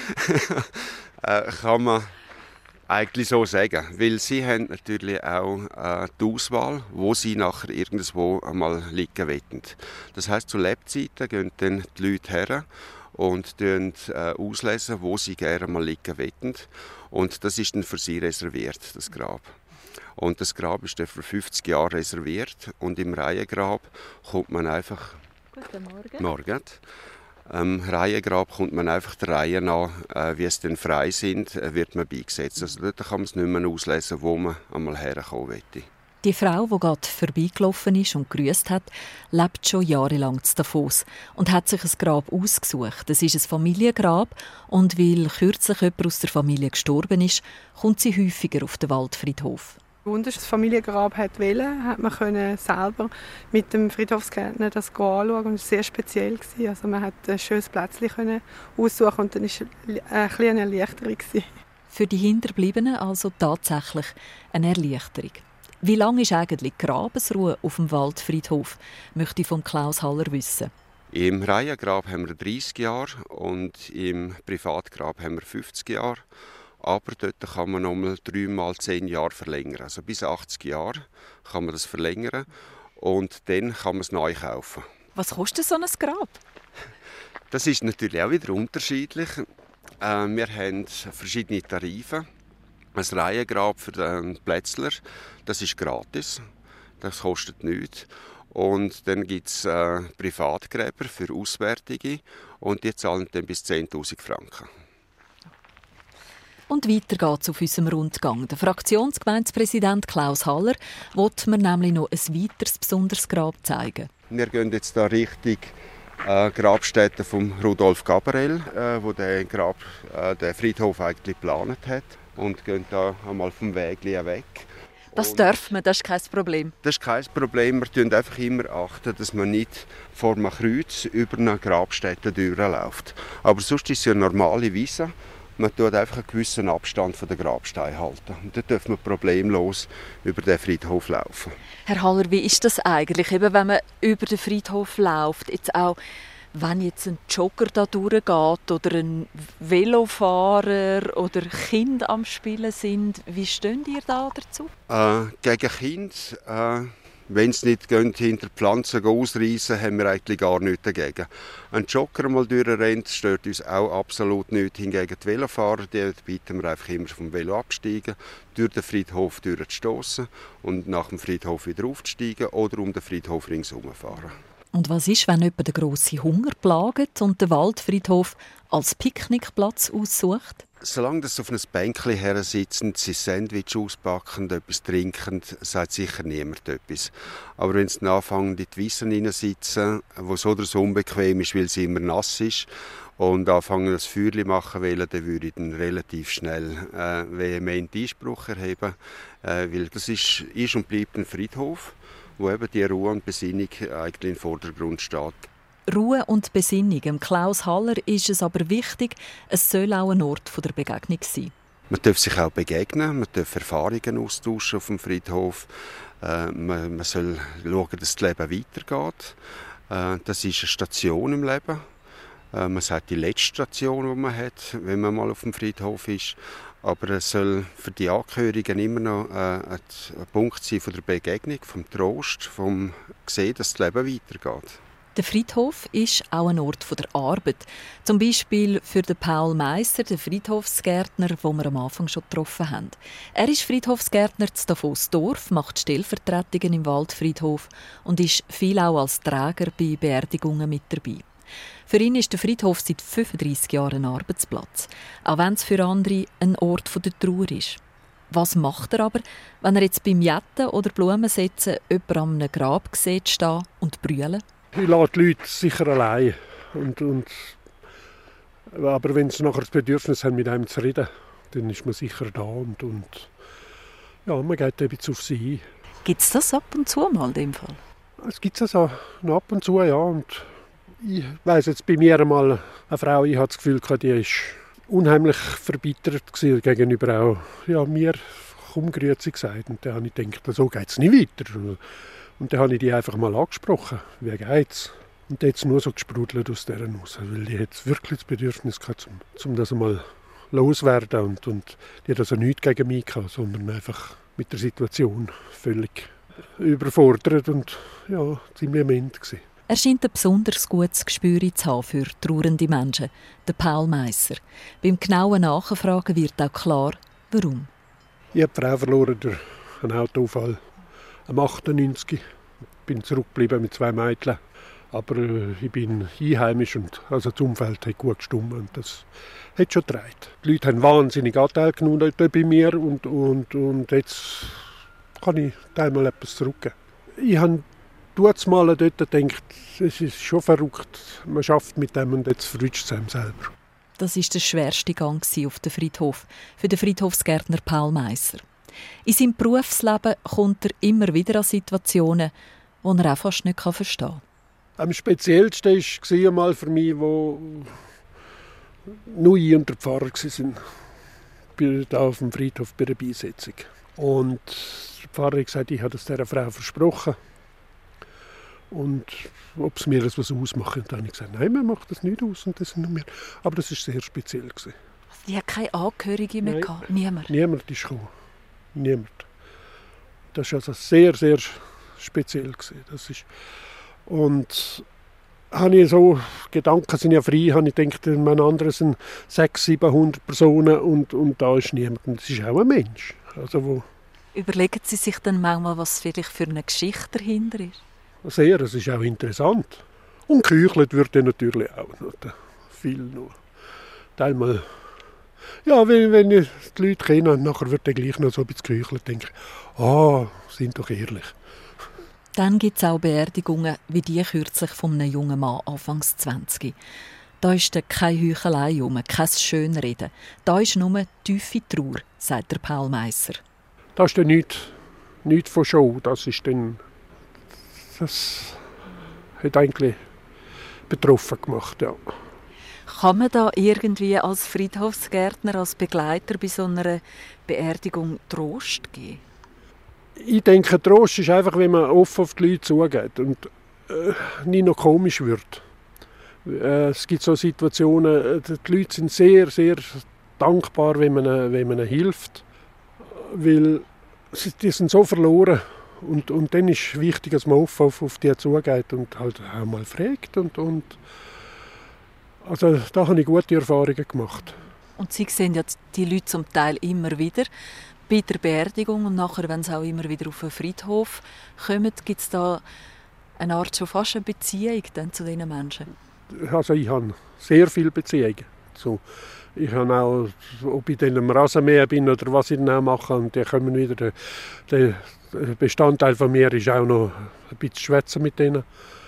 Kann man eigentlich so sagen. Weil sie haben natürlich auch die Auswahl, wo sie nachher irgendwo einmal liegen wollen. Das heisst, zu Lebzeiten gehen dann die Leute her und auslesen, wo sie gerne mal liegen wollen. Und das ist dann für sie reserviert, das Grab. Und das Grab ist dann für 50 Jahre reserviert. Und im Reihengrab kommt man einfach... Guten Morgen. Morgen. Im Reihengrab kommt man einfach der Reihe nach, wie es denn frei sind, wird man beigesetzt. Also dort kann man es nicht mehr auslesen, wo man einmal herkommen will. Die Frau, die gerade vorbeigelaufen ist und gegrüßt hat, lebt schon jahrelang in Davos und hat sich ein Grab ausgesucht. Es ist ein Familiengrab und weil kürzlich jemand aus der Familie gestorben ist, kommt sie häufiger auf den Waldfriedhof. Das Familiengrab hat man selber mit dem Friedhofsgärtner das anschauen und es war sehr speziell. Also man konnte ein schönes Plätzchen aussuchen und dann war es eine Erleichterung. Für die Hinterbliebenen also tatsächlich eine Erleichterung. Wie lange ist eigentlich die Grabesruhe auf dem Waldfriedhof, möchte ich von Klaus Haller wissen. Im Reihengrab haben wir 30 Jahre und im Privatgrab haben wir 50 Jahre. Aber dort kann man nochmal 3 mal 10 Jahre verlängern. Also bis 80 Jahre kann man das verlängern und dann kann man es neu kaufen. Was kostet so ein Grab? Das ist natürlich auch wieder unterschiedlich. Wir haben verschiedene Tarife. Ein Reihengrab für den Plätzler, das ist gratis. Das kostet nichts. Und dann gibt es Privatgräber für Auswärtige und die zahlen dann bis 10'000 Franken. Und weiter geht's auf unserem Rundgang. Der Fraktionsgemeindepräsident Klaus Haller will mir nämlich noch ein weiteres besonderes Grab zeigen. Wir gehen jetzt hier Richtung Grabstätte von Rudolf Gabarel, wo der Friedhof eigentlich geplant hat, und gehen da einmal vom Weg weg. Das darf man, das ist kein Problem. Das ist kein Problem. Wir achten einfach immer, dass man nicht vor einem Kreuz über eine Grabstätte durchläuft. Aber sonst ist es ja eine normale Wiese. Man tut einfach einen gewissen Abstand von den Grabsteinen halten. Und dann dürfen wir problemlos über den Friedhof laufen. Herr Haller, wie ist das eigentlich, eben, wenn man über den Friedhof läuft? Jetzt auch, wenn jetzt ein Jogger da durchgeht oder ein Velofahrer oder Kinder am Spielen sind, wie steht ihr da dazu? Gegen Kinder, wenn sie nicht hinter Pflanzen ausreißen, haben wir eigentlich gar nichts dagegen. Ein Jogger mal durchrennt, stört uns auch absolut nichts. Hingegen die Velofahrer, die bitten wir einfach immer vom Velo absteigen, durch den Friedhof durchzustossen und nach dem Friedhof wieder aufzusteigen oder um den Friedhof ringsherum fahren. Und was ist, wenn jemand den grossen Hunger plagt und den Waldfriedhof als Picknickplatz aussucht? Solange sie auf einem Bänkchen her sitzen, sie Sandwich auspacken, etwas trinken, sagt sicher niemand etwas. Aber wenn sie dann anfangen, in die Wiesen hineinsitzen, wo so oder so unbequem ist, weil sie immer nass ist, und anfangen, das Feuerchen zu machen wollen, dann würde ich dann relativ schnell vehement Einspruch erheben. Weil das ist und bleibt ein Friedhof, wo eben die Ruhe und Besinnung eigentlich im Vordergrund steht. Ruhe und Besinnung. Dem Klaus Haller ist es aber wichtig, es soll auch ein Ort der Begegnung sein. Man darf sich auch begegnen, man darf Erfahrungen austauschen auf dem Friedhof. Man soll schauen, dass das Leben weitergeht. Das ist eine Station im Leben. Man sagt die letzte Station, die man hat, wenn man mal auf dem Friedhof ist. Aber es soll für die Angehörigen immer noch ein Punkt sein von der Begegnung, vom Trost, vom Sehen, dass das Leben weitergeht. Der Friedhof ist auch ein Ort der Arbeit. Zum Beispiel für den Paul Meisser, den Friedhofsgärtner, den wir am Anfang schon getroffen haben. Er ist Friedhofsgärtner zu Davos-Dorf, macht Stellvertretungen im Waldfriedhof und ist viel auch als Träger bei Beerdigungen mit dabei. Für ihn ist der Friedhof seit 35 Jahren ein Arbeitsplatz, auch wenn es für andere ein Ort der Trauer ist. Was macht er aber, wenn er jetzt beim Jetten oder Blumensetzen jemanden an einem Grab sieht stehen und brüllen? Ich lasse die Leute sicher allein. Aber wenn sie nachher das Bedürfnis haben, mit einem zu reden, dann ist man sicher da und ja, man geht ein bisschen auf sie ein. Gibt es das ab und zu mal in dem Fall? Es gibt es also ab und zu, ja. Und ich weiss jetzt bei mir einmal eine Frau, ich habe das Gefühl, die war unheimlich verbittert gegenüber auch mir kaum grüezi gesagt. Und dann habe ich gedacht, so geht es nicht weiter. Und dann habe ich die einfach mal angesprochen, wie geht's? Und dann hat es nur so gesprudelt aus dieser raus, weil die jetzt wirklich das Bedürfnis gehabt, um das einmal loswerden. Und die hat also nichts gegen mich gehabt, sondern einfach mit der Situation völlig überfordert und ja, ziemlich amend gewesen. Er scheint ein besonders gutes Gespür zu haben für trauernde Menschen, der Paul Meisser. Beim genauen Nachfragen wird auch klar, warum. Ich habe die Frau verloren durch einen Autounfall. Am 98. Ich bin zurückgeblieben mit 2 Mädchen. Aber ich bin einheimisch und also das Umfeld hat gut gestimmt und das hat schon getragen. Die Leute haben wahnsinnig Anteil genommen bei mir und jetzt kann ich einmal etwas zurückgeben. Ich habe mal dort gedacht, es ist schon verrückt, man schafft mit dem und jetzt verrutscht es einem selber. Das war der schwerste Gang auf den Friedhof für den Friedhofsgärtner Paul Meisser. In seinem Berufsleben kommt er immer wieder an Situationen, die er auch fast nicht verstehen kann. Am speziellsten war einmal für mich, wo nur ich und der Pfarrer waren, da auf dem Friedhof bei der Beisetzung. Und der Pfarrer hat gesagt, ich habe das dieser Frau versprochen. Und ob es mir das was ausmacht. Und dann habe ich gesagt, nein, mir macht das nicht aus. Und das nicht mehr. Aber das war sehr speziell. Die hat keine Angehörige mehr gehabt? Niemand? Niemand ist gekommen. Niemand. Das war also sehr, sehr speziell. Das ist und habe ich so, Gedanken sind ja frei, habe ich gedacht, in einem anderen sind 600-700 Personen und da ist niemand. Und das ist auch ein Mensch. Also, Überlegen Sie sich dann manchmal, was vielleicht für eine Geschichte dahinter ist? sehr. Es ist auch interessant. Und geküchelt wird dann natürlich auch noch. Viel nur. Teilmal, ja, wenn ich die Leute kenne, nachher wird dann gleich noch so ein bisschen geküchelt, denke ich, sind doch ehrlich. Dann gibt es auch Beerdigungen wie die kürzlich von einem jungen Mann Anfangs 20. Da ist keine Heuchelei rum, kein Schönreden. Da ist nur tiefe Trauer, sagt der Paul Meisser. Das ist dann nichts von Show. Das hat eigentlich betroffen gemacht, ja. Kann man da irgendwie als Friedhofsgärtner, als Begleiter bei so einer Beerdigung Trost geben? Ich denke, Trost ist einfach, wenn man offen auf die Leute zugeht und nicht noch komisch wird. Es gibt so Situationen, die Leute sind sehr, sehr dankbar, wenn man ihnen hilft, weil die sind so verloren. Und dann ist es wichtig, dass man offen auf die zugeht und halt auch mal fragt. Also da habe ich gute Erfahrungen gemacht. Und Sie sehen ja die Leute zum Teil immer wieder bei der Beerdigung und nachher, wenn sie auch immer wieder auf den Friedhof kommen, gibt es da eine Art schon fast eine Beziehung dann zu diesen Menschen? Also ich habe sehr viele Beziehungen. So, ich habe auch, ob ich dann am Rasenmäher bin oder was ich dann auch mache, und die kommen wieder. Der Bestandteil von mir ist auch noch ein bisschen schwätzen mit denen.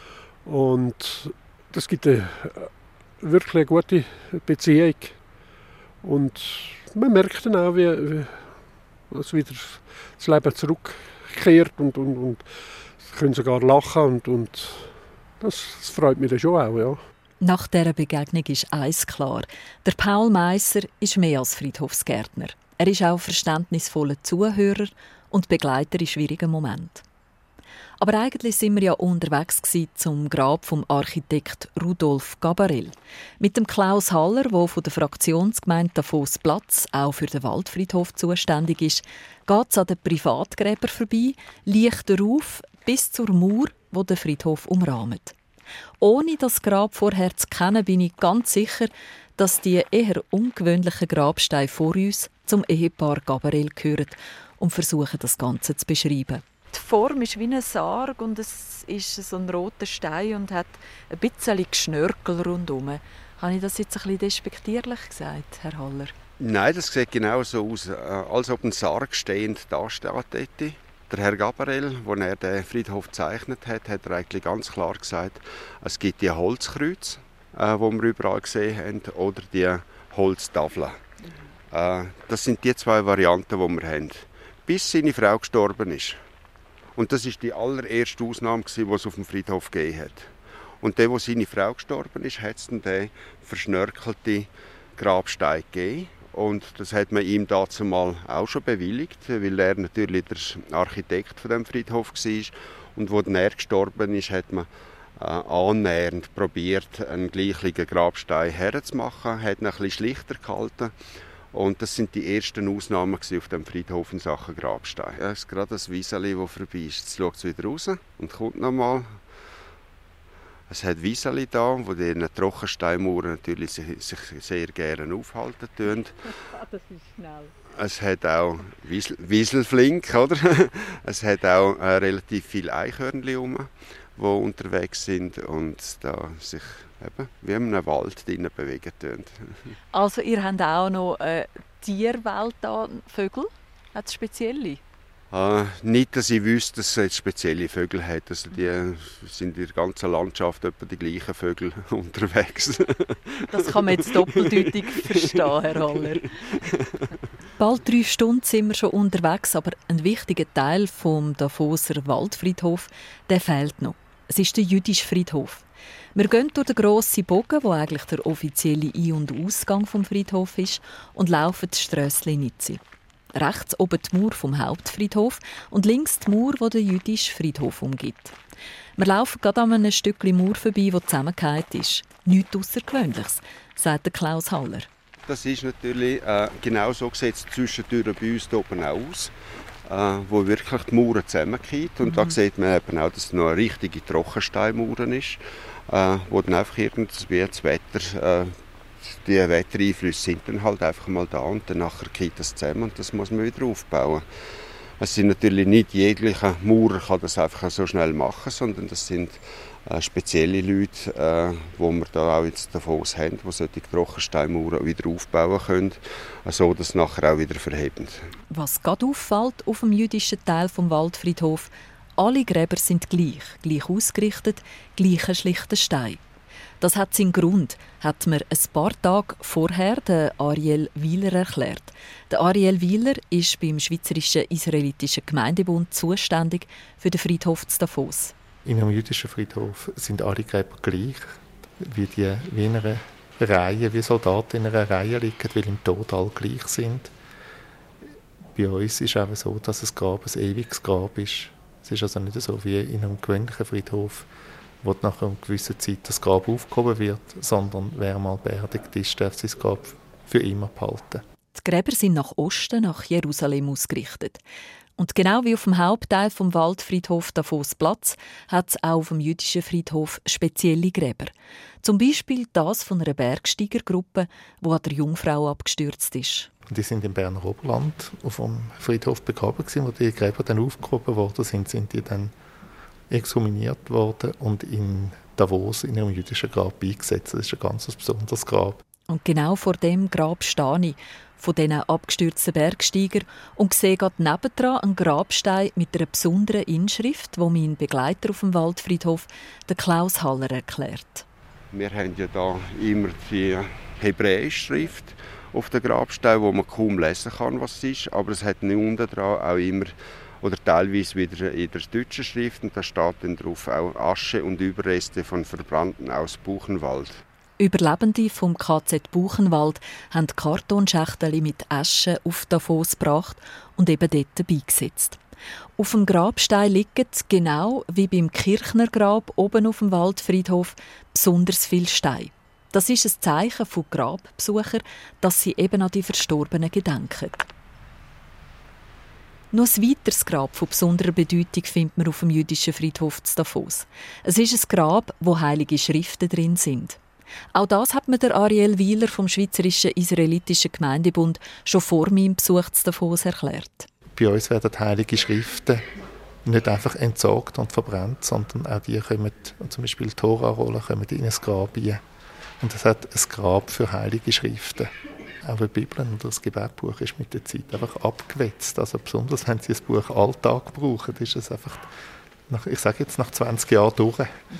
Und das gibt wirklich eine gute Beziehung. Und man merkt dann auch, wie es wieder das Leben zurückkehrt und sie können sogar lachen und das freut mich dann schon auch, ja. Nach dieser Begegnung ist eins klar. Der Paul Meisser ist mehr als Friedhofsgärtner. Er ist auch verständnisvoller Zuhörer und Begleiter in schwierigen Momenten. Aber eigentlich sind wir ja unterwegs zum Grab vom Architekt Rudolf Gabarel. Mit dem Klaus Haller, der von der Fraktionsgemeinde Davos Platz auch für den Waldfriedhof zuständig ist, geht es an den Privatgräbern vorbei, leichter auf bis zur Mauer, die den Friedhof umrahmt. Ohne das Grab vorher zu kennen, bin ich ganz sicher, dass die eher ungewöhnlichen Grabsteine vor uns zum Ehepaar Gabarel gehören und versuchen, das Ganze zu beschreiben. Die Form ist wie ein Sarg und es ist so ein roter Stein und hat ein bisschen Geschnörkel rundherum. Habe ich das jetzt ein bisschen despektierlich gesagt, Herr Haller? Nein, das sieht genau so aus, als ob ein Sarg stehend dasteht. Der Herr Gabarel, als er den Friedhof gezeichnet hat, hat er eigentlich ganz klar gesagt, es gibt die Holzkreuze, die wir überall gesehen haben, oder die Holztafeln. Das sind die zwei Varianten, die wir haben, bis seine Frau gestorben ist. Und das war die allererste Ausnahme, die es auf dem Friedhof gegeben hat. Und der, wo seine Frau gestorben ist, hat es dann den verschnörkelten Grabstein gegeben. Und das hat man ihm dazu mal auch schon bewilligt, weil er natürlich der Architekt von dem Friedhof war. Und als er gestorben ist, hat man annähernd probiert, einen gleichen Grabstein herzumachen, hat ihn ein bisschen schlichter gehalten. Und das sind die ersten Ausnahmen auf dem Friedhof in Sachen Grabstein. Es ist gerade das Wieseli, das vorbei ist. Jetzt schaut es wieder raus und kommt nochmal. Es hat Wieseli da, wo die Trockensteinmauern natürlich sich sehr gerne aufhalten tun. Das ist schnell. Es hat auch Wieselflink, oder? Es hat auch relativ viele Eichhörnchen rum, die unterwegs sind und da sich eben wie in einem Wald drinnen bewegen tun. Also ihr habt auch noch eine Tierwelt da, Vögel? Hat es spezielle? Nicht, dass ich wüsste, dass es jetzt spezielle Vögel hat. Also die sind in der ganzen Landschaft etwa die gleichen Vögel unterwegs. Das kann man jetzt doppeldeutig verstehen, Herr Haller. Bald 3 Stunden sind wir schon unterwegs, aber ein wichtiger Teil vom Davoser Waldfriedhof, der fehlt noch. Es ist der jüdische Friedhof. Wir gehen durch den grossen Bogen, wo eigentlich der offizielle Ein- und Ausgang vom Friedhof ist, und laufen das Strössli Nitzi. Rechts oben die Mauer vom Hauptfriedhof und links die Mauer, die den jüdischen Friedhof umgibt. Wir laufen gerade an einem Stückchen Mauer vorbei, das zusammengefallen ist. Nichts Außergewöhnliches, sagt Klaus Haller. Das ist natürlich genau so gesetzt zwischendurch bei uns hier oben auch aus, wo wirklich die Mauern zusammenfallen. Und da sieht man eben auch, dass es noch eine richtige Trockensteinmauer ist, wo dann einfach irgendwie das Wetter, die Wettereinflüsse sind dann halt einfach mal da und dann nachher geht das zusammen und das muss man wieder aufbauen. Es sind natürlich nicht jeglicher Maurer kann das einfach so schnell machen, sondern das sind spezielle Leute, wo wir da auch jetzt davon haben, die solche Trockensteinmauern wieder aufbauen können, so dass sie nachher auch wieder verheben. Was gerade auffällt auf dem jüdischen Teil vom Waldfriedhof, alle Gräber sind gleich ausgerichtet, gleicher schlichter Stein. Das hat seinen Grund, hat mir ein paar Tage vorher der Ariel Wieler erklärt. Der Ariel Wieler ist beim Schweizerischen Israelitischen Gemeindebund zuständig für den Friedhof zu Davos. In einem jüdischen Friedhof sind alle Gräber gleich, wie in einer Reihe, wie Soldaten in einer Reihe liegen, weil im Tod alle gleich sind. Bei uns ist es auch so, dass ein Grab ein ewiges Grab ist. Es ist also nicht so wie in einem gewöhnlichen Friedhof, wo nach einer gewissen Zeit das Grab aufgehoben wird, sondern wer mal beerdigt ist, darf sein Grab für immer behalten. Die Gräber sind nach Osten, nach Jerusalem ausgerichtet. Und genau wie auf dem Hauptteil vom Waldfriedhof Davos Platz hat es auch auf dem jüdischen Friedhof spezielle Gräber. Zum Beispiel das von einer Bergsteigergruppe, die an der Jungfrau abgestürzt ist. Die sind im Berner Oberland auf dem Friedhof begraben gewesen, wo die Gräber dann aufgehoben worden sind die dann exhuminiert worden und in Davos in einem jüdischen Grab eingesetzt. Das ist ein ganz besonderes Grab. Und genau vor dem Grab stehe ich, von diesen abgestürzten Bergsteiger, und sehe gerade nebendran einen Grabstein mit einer besonderen Inschrift, die mein Begleiter auf dem Waldfriedhof, der Klaus Haller, erklärt. Wir haben ja da immer die hebräische Schrift auf dem Grabstein, wo man kaum lesen kann, was es ist, aber es hat unten dran auch immer oder teilweise wieder in der deutschen Schrift, und da steht dann drauf auch Asche und Überreste von Verbrannten aus Buchenwald. Überlebende vom KZ Buchenwald haben Kartonschächtel mit Asche auf Davos gebracht und eben dort beigesetzt. Auf dem Grabstein liegen, genau wie beim Kirchnergrab oben auf dem Waldfriedhof, besonders viele Steine. Das ist ein Zeichen von Grabbesuchern, dass sie eben an die Verstorbenen gedenken. Noch ein weiteres Grab von besonderer Bedeutung findet man auf dem jüdischen Friedhof zu Davos. Es ist ein Grab, wo heilige Schriften drin sind. Auch das hat mir der Ariel Wieler vom Schweizerischen Israelitischen Gemeindebund schon vor meinem Besuch zu Davos erklärt. Bei uns werden heilige Schriften nicht einfach entsorgt und verbrannt, sondern auch die kommen, zum Beispiel die Tora-Rollen, kommen in ein Grab rein. Und es hat ein Grab für heilige Schriften. Auch die Bibel und das Gebetbuch ist mit der Zeit einfach abgewetzt. Also besonders wenn Sie das Buch Alltag brauchen, ist es einfach, nach 20 Jahren durch.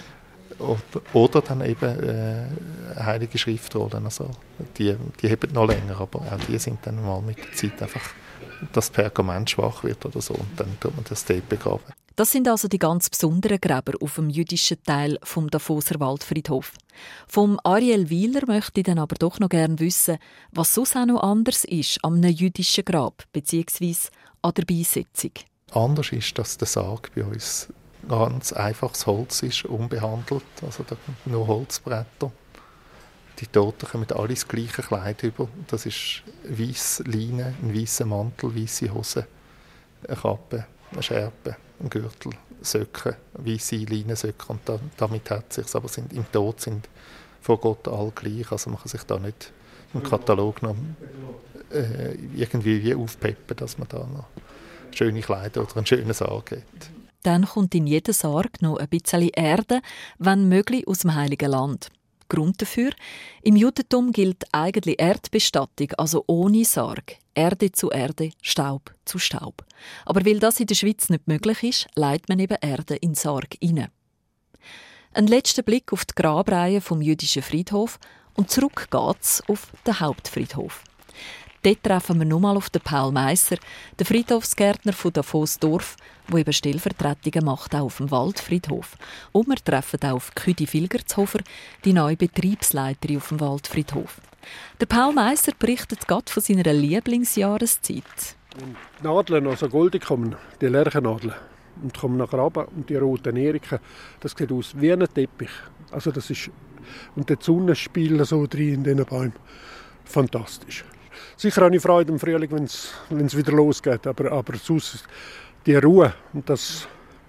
Oder dann eben heilige Schriftrollen. Also die haben noch länger, aber auch die sind dann mal mit der Zeit einfach, dass das Pergament schwach wird oder so, und dann tut man das dort begraben. Das sind also die ganz besonderen Gräber auf dem jüdischen Teil vom Davoser Waldfriedhof. Vom Ariel Wieler möchte ich dann aber doch noch gerne wissen, was sonst auch noch anders ist an einem jüdischen Grab bzw. an der Beisetzung. Anders ist, dass der Sarg bei uns ganz einfaches Holz ist, unbehandelt, also nur Holzbretter. Die Toten kommen alle das gleiche Kleid über. Das ist weiße Leine, ein weißer Mantel, weiße Hosen, eine Kappe, eine Schärpe, ein Gürtel, Söcke, weiße Leinensöcke, und damit hat es sich. Aber im Tod sind vor Gott alle gleich. Also man kann sich da nicht im Katalog noch irgendwie wie aufpeppen, dass man da noch schöne Kleider oder einen schönen Sarg hat. Dann kommt in jeden Sarg noch ein bisschen Erde, wenn möglich aus dem Heiligen Land. Grund dafür: im Judentum gilt eigentlich Erdbestattung, also ohne Sarg. Erde zu Erde, Staub zu Staub. Aber weil das in der Schweiz nicht möglich ist, leitet man eben Erde in den Sarg hinein. Ein letzter Blick auf die Grabreihe vom jüdischen Friedhof und zurück geht's auf den Hauptfriedhof. Dort treffen wir nochmal auf den Paul Meisser, den Friedhofsgärtner von Davos-Dorf, der eben Stellvertretungen macht auch auf dem Waldfriedhof. Und wir treffen auch auf Küdi Vilgertshofer, die neue Betriebsleiterin auf dem Waldfriedhof. Der Paul Meisser berichtet gerade von seiner Lieblingsjahreszeit. Wenn die Nadeln, also goldig kommen, die Lerchennadeln, und kommen nachher runter, und die roten Eriken, das sieht aus wie ein Teppich. Also das ist, und die Sonne spielt so drin in diesen Bäumen. Fantastisch. Sicher habe ich Freude im Frühling, wenn es wieder losgeht, aber sonst die Ruhe, und das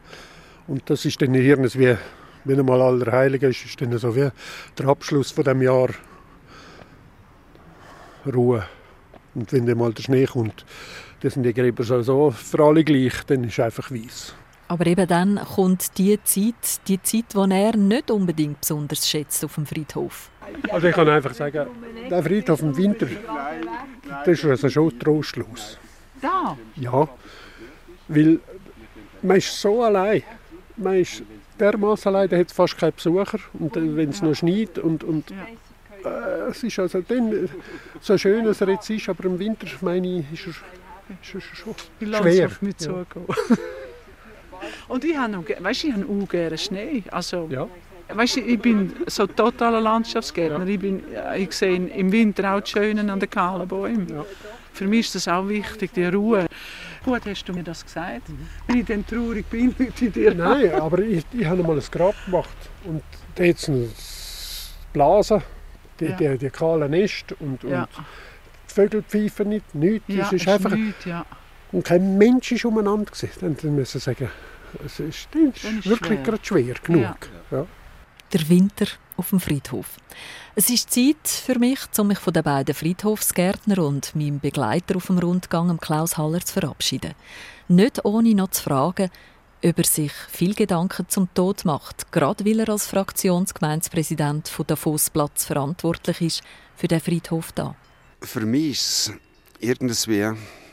ist dann hier wie, wenn einmal Allerheiligen ist dann so wie der Abschluss von dem Jahr. Ruhe. Und wenn dann mal der Schnee kommt, Das sind die Gräber sowieso für alle gleich, dann ist es einfach weiss. Aber eben dann kommt die Zeit, die er nicht unbedingt besonders schätzt auf dem Friedhof. Also ich kann einfach sagen, der Friedhof im Winter, das ist also schon trostlos. Da? Ja, weil man ist so allein. Man ist dermaßen allein, da hat es fast keinen Besucher. Und wenn es noch schneit es ist also dann so schön, dass er jetzt ist, aber im Winter, meine ich, ist er schon schwer. Auf mich zugehen. Und ich habe auch gerne Schnee. Also, weißt du, ich bin so totaler Landschaftsgärtner. Ich sehe im Winter auch die Schönen an den kahlen Bäumen. Ja. Für mich ist das auch wichtig, die Ruhe. Gut, hast du mir das gesagt? Wenn ich dann traurig bin, nicht in dir. Nein, aber ich habe mal ein Grab gemacht. Und da hat es eine Blase, die kahlen Nester und die Vögel pfeifen nicht, nichts. Ja, es ist einfach nichts, und kein Mensch ist umeinander gewesen. Dann müssen wir sagen, es ist wirklich gerade schwer genug. Ja. Der Winter auf dem Friedhof. Es ist Zeit für mich, um mich von den beiden Friedhofsgärtnern und meinem Begleiter auf dem Rundgang, Klaus Haller, zu verabschieden. Nicht ohne noch zu fragen, ob er sich viel Gedanken zum Tod macht, gerade weil er als Fraktionsgemeinspräsident von Davosplatz verantwortlich ist für den Friedhof da. Für mich ist es irgendwie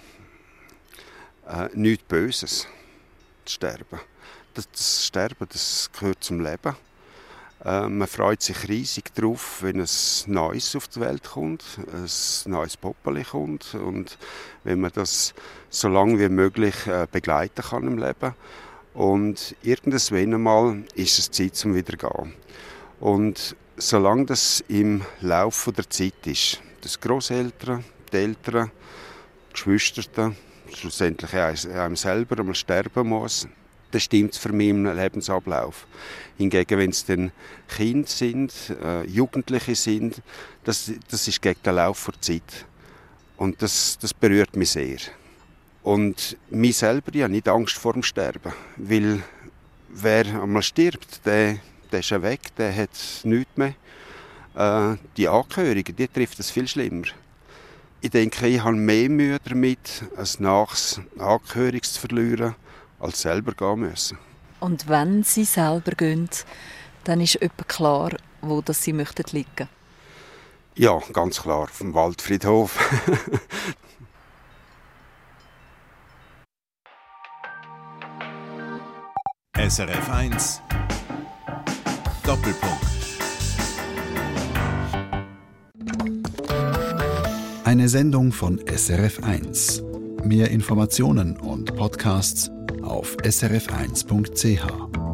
nichts Böses, zu sterben. Das Sterben, das gehört zum Leben. Man freut sich riesig darauf, wenn ein Neues auf die Welt kommt, ein neues Poppeli kommt und wenn man das so lange wie möglich begleiten kann im Leben. Und irgendwann einmal ist es Zeit zum Wiedergehen. Und solange das im Laufe der Zeit ist, dass Grosseltern, die Eltern, die Geschwister, schlussendlich einem selber einmal sterben muss, dann stimmt es für mich im Lebensablauf. Hingegen, wenn es dann Kinder sind, Jugendliche sind, das ist gegen den Lauf der Zeit. Und das berührt mich sehr. Und mich selber, ich habe nicht Angst vor dem Sterben. Weil wer einmal stirbt, der ist ja weg, der hat nichts mehr. Die Angehörigen, die trifft es viel schlimmer. Ich denke, ich habe mehr Mühe damit, ein Angehöriges zu verlieren, als selber gehen müssen. Und wenn sie selber gehen, dann ist etwa klar, wo das sie liegen möchten? Ja, ganz klar, auf dem Waldfriedhof. SRF 1 Doppelpunkt. Eine Sendung von SRF 1. Mehr Informationen und Podcasts auf srf1.ch.